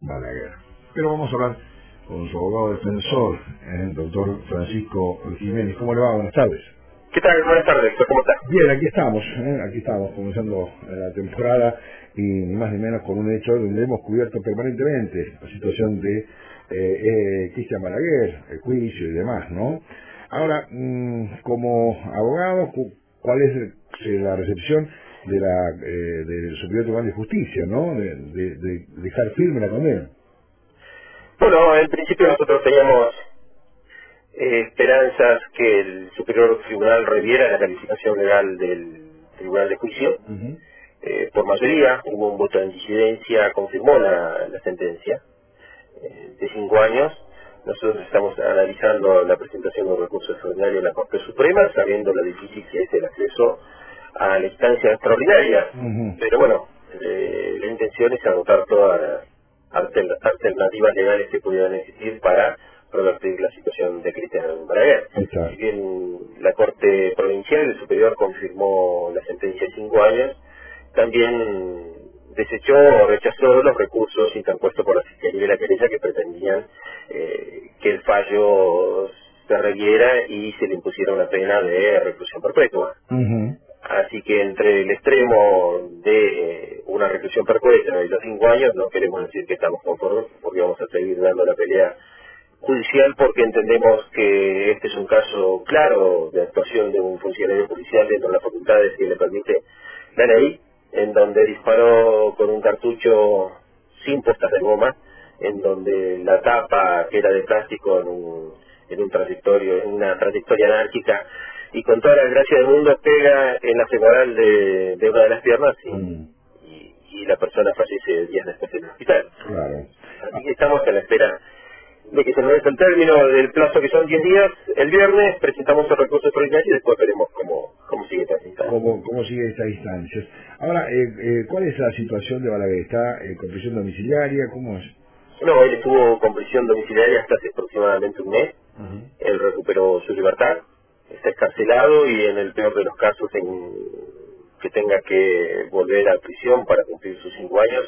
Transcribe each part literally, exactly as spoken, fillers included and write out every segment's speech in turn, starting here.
Balaguer. Pero vamos a hablar con su abogado defensor, el doctor Francisco Jiménez. ¿Cómo le va? Buenas tardes. ¿Qué tal? Buenas tardes, ¿cómo estás? Bien, aquí estamos, ¿eh? aquí estamos comenzando la temporada y ni más ni menos con un hecho donde hemos cubierto permanentemente la situación de eh, eh, Cristian Balaguer, el juicio y demás, ¿no? Ahora, mmm, como abogado, ¿cuál es eh, la recepción de la eh, del Superior Tribunal de Justicia, ¿no? De, de, de dejar firme la condena. Bueno, en principio nosotros teníamos eh, esperanzas que el Superior Tribunal reviera la calificación legal del Tribunal de Juicio. Uh-huh. Eh, por mayoría hubo un voto en disidencia, confirmó la, la sentencia eh, de cinco años. Nosotros estamos analizando la presentación de un recurso extraordinario en la Corte Suprema, sabiendo lo difícil que es el acceso a la instancia extraordinaria. Uh-huh. Pero bueno, eh, la intención es agotar todas las alter- alternativas legales que pudieran existir para revertir la situación de Cristian Balaguer. Si bien la Corte Provincial, el Superior, confirmó la sentencia de cinco años, también desechó o rechazó los recursos interpuestos por la Fiscalía y la querella que pretendían eh, que el fallo se reviera y se le impusiera una pena de reclusión perpetua. Uh-huh. Así que entre el extremo de eh, una reclusión perpetua y los cinco años no queremos decir que estamos conformes, porque vamos a seguir dando la pelea judicial, porque entendemos que este es un caso claro de actuación de un funcionario policial dentro de las facultades que le permite la ley, en donde disparó con un cartucho sin postas de goma, en donde la tapa, que era de plástico, en un, en un trayectorio, en una trayectoria anárquica, y con toda la gracia del mundo pega en la femoral de, de una de las piernas y, Mm. y, y la persona fallece días después en el hospital. Claro. Así que estamos a la espera de que se nos dé el término del plazo, que son diez días. El viernes presentamos el recurso extraordinario y después veremos cómo, cómo sigue esta instancia. ¿Cómo, cómo sigue estas instancias? Ahora, eh, eh, ¿cuál es la situación de Balaguer? ¿Está en prisión domiciliaria? ¿Cómo es? No, él estuvo con prisión domiciliaria hasta hace aproximadamente un mes. Uh-huh. Él recuperó su libertad, está escarcelado y en el peor de los casos en que tenga que volver a prisión para cumplir sus cinco años,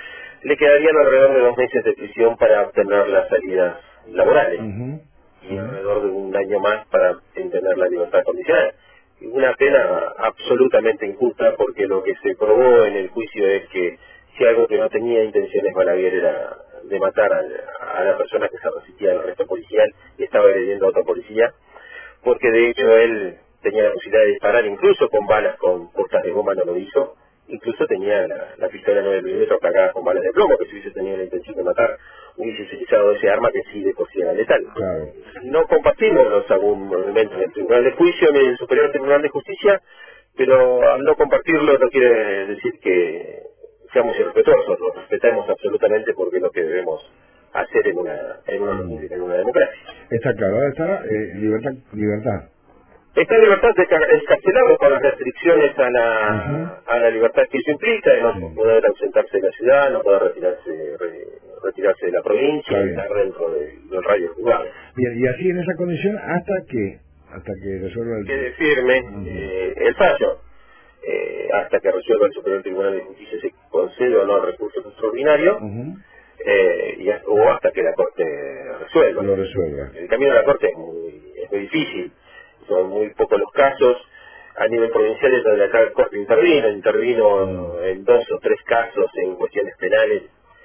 le quedarían alrededor de dos meses de prisión para obtener las salidas laborales. Uh-huh. Y Uh-huh. alrededor de un año más para obtener la libertad condicional. Una pena absolutamente injusta, porque lo que se probó en el juicio es que si algo que no tenía intenciones Balaguer era de matar a, a la persona que se resistía al arresto policial y estaba agrediendo a otra policía, porque de hecho él tenía la posibilidad de disparar incluso con balas con postas de goma, no lo hizo. Incluso tenía la, la pistola nueve milímetros cargada con balas de plomo, que si hubiese tenido la intención de matar, hubiese utilizado ese arma que sí de por sí era letal. Claro. No compartimos los argumentos del Tribunal de Juicio ni del Superior Tribunal de Justicia, pero al no compartirlo no quiere decir que seamos irrespetuosos, los respetamos absolutamente, porque es lo que debemos hacer en una, en una, Mm. en una democracia. Está claro, ahora está eh, libertad, libertad. Está en libertad de ca- encarcelado con las restricciones a Uh-huh. la, a la libertad que eso implica, de no Sí. poder ausentarse de la ciudad, no poder retirarse re- retirarse de la provincia Está y bien. estar dentro del, del radio juzgado. Bien, y así en esa condición hasta que hasta que resuelva el... Quede firme Uh-huh. eh, el fallo, eh, hasta que resuelva el Superior Tribunal de Justicia si concede o no el recurso extraordinario, Uh-huh. eh, y, hasta- o hasta que la Corte resuelva. Lo resuelva. El camino de la Corte es muy, es muy difícil, son muy pocos los casos. A nivel provincial es donde acá la Corte intervino, intervino Mm. en dos o tres casos en cuestiones penales,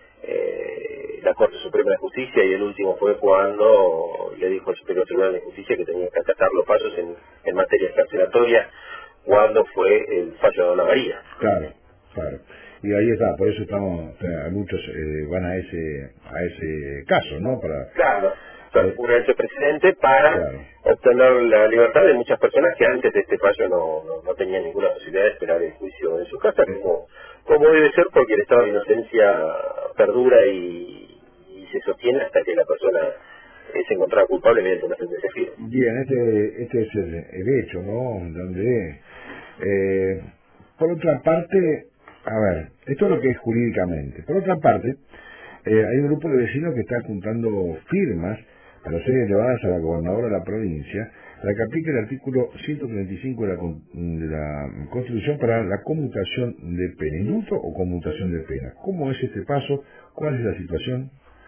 eh, la Corte Suprema de Justicia, y el último fue cuando le dijo al Superior Tribunal de Justicia que tenía que acatar los fallos en, en materia carcelatoria, cuando fue el fallo de Ana María. Claro, claro. Y ahí está, por eso estamos, o sea, muchos eh, van a ese a ese caso, ¿no? Para Claro, eh, un hecho precedente para claro. obtener la libertad de muchas personas que antes de este fallo no, no, no tenían ninguna posibilidad de esperar el juicio en su casa, como, como debe ser, porque el estado de inocencia perdura y, y se sostiene hasta que la persona es encontrada culpable mediante una sentencia firme. Bien, este este es el, el hecho, ¿no? Donde eh, por otra parte, a ver, esto es lo que es jurídicamente. Por otra parte, eh, hay un grupo de vecinos que está juntando firmas para ser elevadas a la gobernadora de la provincia, para que aplique el artículo ciento treinta y cinco de la, con- de la Constitución para la conmutación de pena, indulto o conmutación de pena. ¿Cómo es este paso? ¿Cuál es la situación?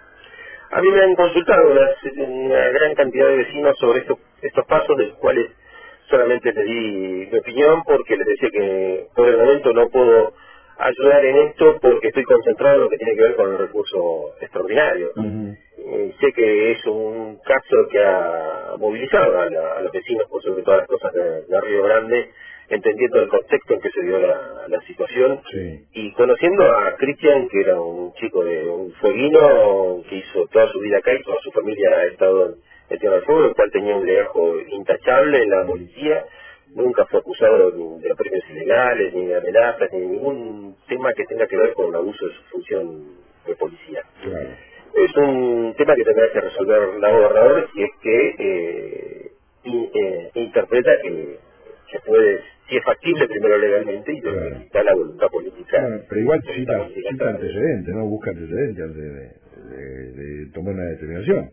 A mí me han consultado una, una gran cantidad de vecinos sobre estos, estos pasos, de los cuales solamente les di mi opinión porque les decía que por el momento no puedo ayudar en esto porque estoy concentrado en lo que tiene que ver con el recurso extraordinario. Uh-huh. Eh, sé que es un caso que ha movilizado a, la, a los vecinos por sobre todas las cosas de, de Río Grande, entendiendo el contexto en que se dio la, la situación, Sí. y conociendo a Cristian, que era un chico de un fueguino que hizo toda su vida acá y toda su familia ha estado en, en Tierra del Fuego, el cual tenía un legajo intachable en la policía, nunca fue acusado de, de premios ilegales, ni de amenazas, ni de ningún tema que tenga que ver con el abuso de su función de policía. Claro. Es un tema que tendrá que resolver la gobernadora si es que eh, in, eh, interpreta que, que puede, si es factible primero legalmente y después Claro. está la voluntad política. Bueno, pero igual de cita, política cita antecedentes, ¿no? Busca antecedentes antes de, de, de tomar una determinación.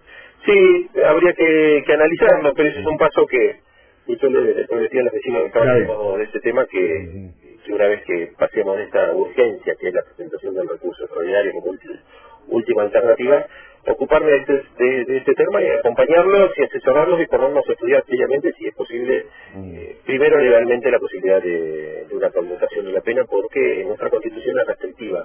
Sí, habría que, que analizarlo, pero ese es un paso que, y yo le, le prometí a los vecinos que estaban de este tema que, Uh-huh. que una vez que pasemos de esta urgencia, que es la presentación del recurso extraordinario como ulti- última alternativa, ocuparme de este, de, de este tema y acompañarlos y asesorarlos y ponernos a estudiar seriamente si es posible, Uh-huh. eh, primero legalmente la posibilidad de, de una conmutación de la pena, porque nuestra constitución es restrictiva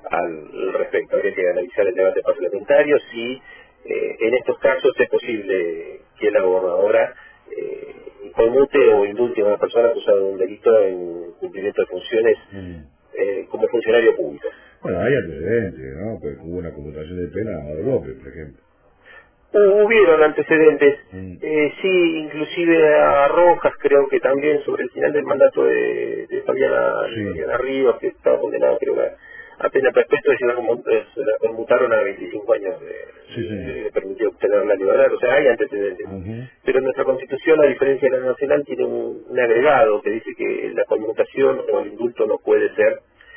al respecto. Habría que analizar el debate parlamentario si eh, en estos casos es posible que la gobernadora eh, conmute o indulte a una persona acusada de un delito en cumplimiento de funciones Uh-huh. eh, como funcionario público. Bueno, hay antecedentes, ¿no? Pues hubo una conmutación de pena a Amador López, por ejemplo. Hubieron antecedentes, Uh-huh. eh, sí, inclusive a Rojas, creo que también sobre el final del mandato de, de Fabiana, de Sí. Fabiana Ríos, que estaba condenado, creo que a pena perpetua, y se la, conmu- eh, se la conmutaron a veinticinco años, de, Sí, de- señor. le permitió obtener la libertad. O sea, hay antecedentes. Uh-huh. Pero nuestra Constitución, a diferencia de la nacional, tiene un, un agregado que dice que la conmutación o el indulto no puede ser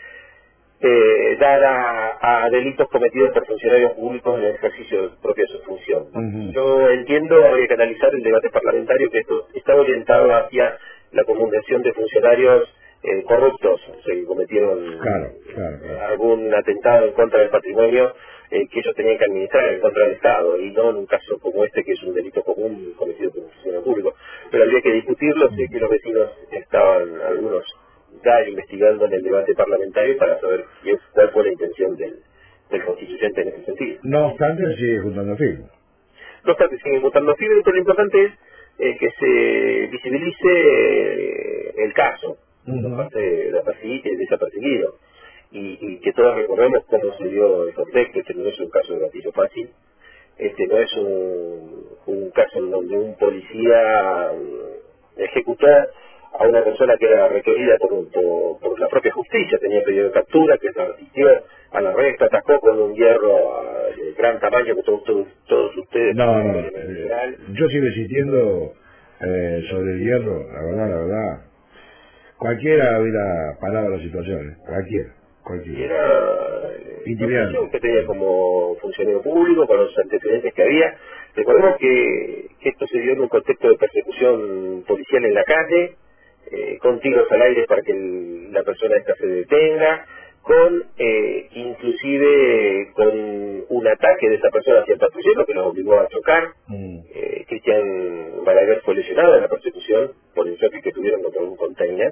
eh, dada a delitos cometidos por funcionarios públicos en el ejercicio propio de su función. Uh-huh. Yo entiendo, habría que analizar el debate parlamentario, que esto está orientado hacia la conmutación de funcionarios eh, corruptos, o sea, que cometieron Claro, claro, eh, claro. algún atentado en contra del patrimonio eh, que ellos tenían que administrar en contra del Estado, y no en un caso como este, que es un delito común cometido por un funcionario público. Pero habría que discutirlo, sé que los vecinos estaban, algunos, ya investigando en el debate parlamentario para saber qué es- cuál fue la intención del, del constituyente en ese sentido. No obstante, sigue juntando firmas. No obstante, siguen votando firme, pero lo importante es eh, que se visibilice eh, el caso por Uh-huh. parte de la perseguida y desapercibido, y, y que todos recordemos cómo se dio el contexto. Este no es un caso de gatillo fácil, este no es un, un caso en donde un policía mm, ejecutó a una persona que era requerida por, un- por, por la propia justicia, tenía pedido de captura, que se resistió a la arresto, atacó con un hierro ah, de gran tamaño que todos, todos, todos ustedes No, no, conocen en el eh, general. yo sigo insistiendo eh, sobre el hierro, la verdad, la verdad. Cualquiera hubiera parado la situación, ¿eh? Cualquiera, Y cualquiera. era eh, la función Intimidante. que tenía como funcionario público, con los antecedentes que había. Recordemos que, que esto se dio en un contexto de persecución policial en la calle, eh, con tiros al aire para que el- la persona esta se detenga, con eh, inclusive con un ataque de esa persona hacia el patrullero que los obligó a chocar. Mm. Eh, Cristian Balaguer fue lesionado en la persecución por el choque que tuvieron contra un container.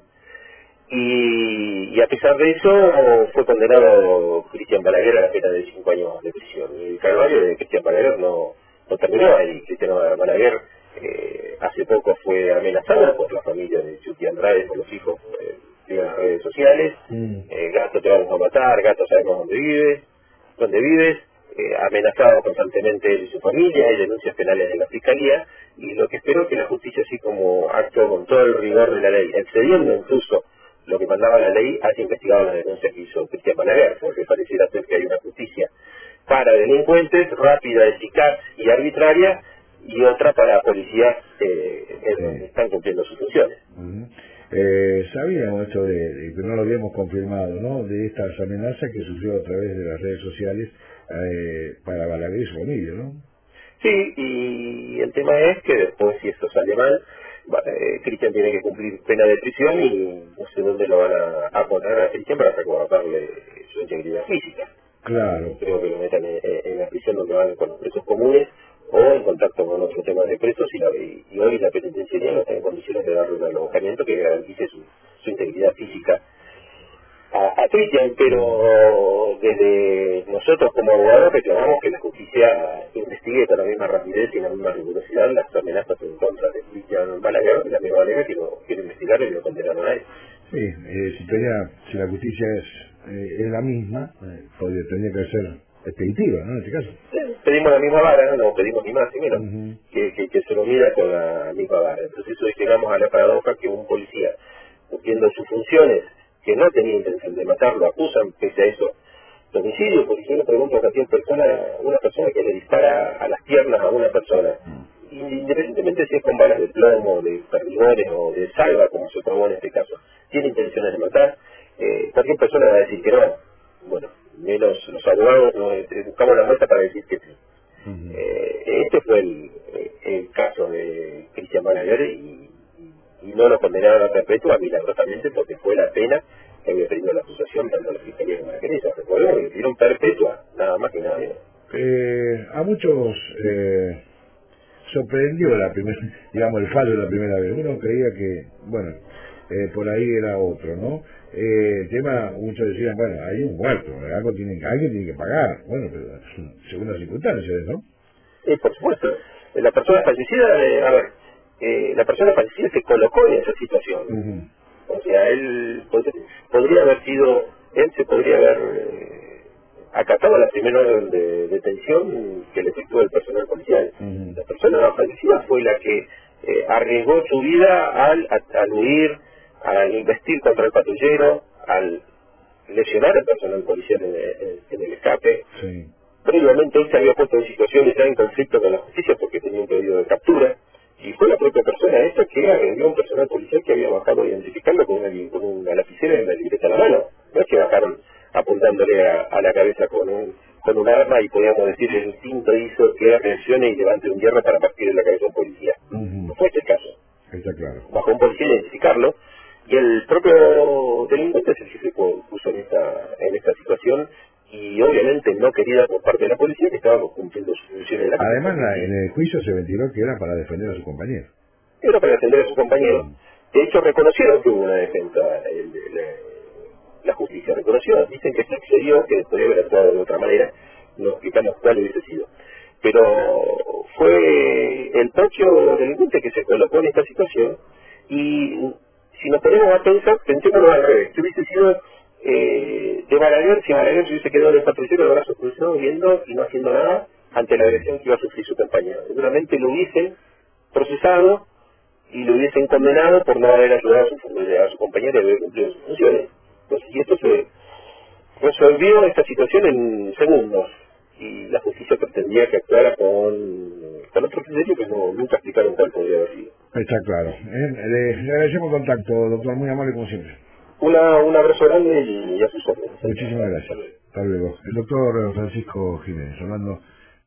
Y, y a pesar de eso fue condenado Cristian Balaguer a la pena de cinco años de prisión. Y el calvario de Cristian Balaguer no, no terminó ahí. Cristian Balaguer eh, hace poco fue amenazado por la familia de Chuti Andrade, por los hijos eh, de las redes sociales. Mm. Eh, gato, te vamos a matar, gato, sabemos dónde vives, dónde vives. Eh, amenazado constantemente él y su familia, hay denuncias penales de la Fiscalía, y lo que espero es que la justicia, así como actúa con todo el rigor de la ley, excediendo incluso lo que mandaba la ley, haya investigado las denuncias que hizo Cristian Balaguer, porque pareciera ser que hay una justicia para delincuentes, rápida, eficaz y arbitraria, y otra para policías eh, en donde Sí. están cumpliendo sus funciones. Ujú. Eh, sabíamos esto de, de que no lo habíamos confirmado, ¿no? De estas amenazas que sufrió a través de las redes sociales eh, para Balaguer y su familia, ¿no? Sí, y el tema es que después, si esto sale mal, va- eh, Cristian tiene que cumplir pena de prisión, y no sé dónde lo van a, a poner a Cristian para resguardarle su integridad física. Claro. Creo que lo metan en, en la prisión donde van con los presos comunes o en contacto con otros temas de presos y, la, y, y hoy la penitenciaría no está en condiciones de darle un alojamiento que garantice su, su integridad física a, a Cristian, pero desde nosotros como abogados reclamamos que la justicia investigue con la misma rapidez y la misma rigurosidad las amenazas en contra de Cristian Balaguer, de la misma manera que lo quiere investigar y lo condenaron a él. Sí, eh, si, tenía, si la justicia es, eh, es la misma, eh, podría, tendría que ser expeditiva, ¿no? En este caso. Sí, pedimos la misma vara, no pedimos ni más ni menos, Uh-huh. que, que, que se lo mida con la misma vara. Entonces hoy llegamos a la paradoja que un policía, cumpliendo sus funciones, que no tenía intención de matarlo, acusan pese a eso de homicidio, porque yo le pregunto a cualquier persona, una persona que le dispara a las piernas a una persona, independientemente si es con balas de plomo, de perdigones o de salva, como se probó en este caso, tiene intenciones de matar, eh, cualquier persona va a decir que no. Bueno, menos los abogados no, eh, buscamos la muestra para decir que sí. Uh-huh. eh, este fue el, el caso de Cristian Balaguer y, y no lo condenaron a perpetua milagrosamente porque fue la pena que había pedido la acusación tanto la fiscalía como la querella. Recordemos que dieron perpetua, nada más que nada menos. Eh, a muchos eh, sorprendió la primera, digamos, el fallo de la primera vez. Uno creía que, bueno, eh, por ahí era otro, ¿no? Eh, el tema, muchos decían, bueno, hay un muerto, algo tiene, alguien tiene que pagar. Bueno, pero según las circunstancias, ¿no? Sí, por supuesto. La persona fallecida, eh, a ver, eh, la persona fallecida se colocó en esa situación. Uh-huh. O sea, él pod podría haber sido, él se podría haber eh, acatado a la primera orden de detención que le efectuó el personal policial. Uh-huh. La persona fallecida fue la que eh, arriesgó su vida al, a, al huir, al investir contra el patrullero, al lesionar al personal policial en, en, en el escape. Sí. Previamente él se había puesto en situaciones ya en conflicto con la justicia porque tenía un pedido de captura y fue la propia persona esta que agredió a un personal policial que había bajado a identificarlo con una, con una lapicera y una libreta en la mano. No es que bajaron apuntándole a, a la cabeza con un, con un arma y podíamos decir el instinto hizo que reaccione y levante un hierro para partir en la cabeza a un policía. Uh-huh. No fue este el caso. Está claro. Bajó un policía a identificarlo y el propio delincuente es el que se puso en esta, en esta situación y obviamente no querida por parte de la policía que estaba cumpliendo sus funciones. Además, la, en el juicio se ventiló que era para defender a su compañero. Era para defender a su compañero. De hecho, reconocieron que hubo una defensa, el, el, la justicia reconoció, dicen que se excedió, que podría haber actuado de otra manera, no explicamos cuál hubiese sido. Pero fue el propio delincuente que se colocó en esta situación y si nos ponemos a pensar, pensémoslo al revés, que hubiese sido eh, de Balaguer, si Balaguer se hubiese quedado en el patrullero de brazos cruzados viendo y no haciendo nada ante la agresión que iba a sufrir su compañero. Seguramente lo hubiesen procesado y lo hubiesen condenado por no haber ayudado a su, a su compañero a haber cumplido sus funciones. Entonces, y esto se resolvió esta situación en segundos y la justicia pretendía que actuara con, con otro criterio que no, nunca explicaron cuál podría haber sido. Está claro. Eh, le, le agradecemos el contacto, doctor, muy amable como siempre. Una, un abrazo grande y, y a sus órdenes. Muchísimas gracias. Hasta luego. El doctor Francisco Jiménez, hablando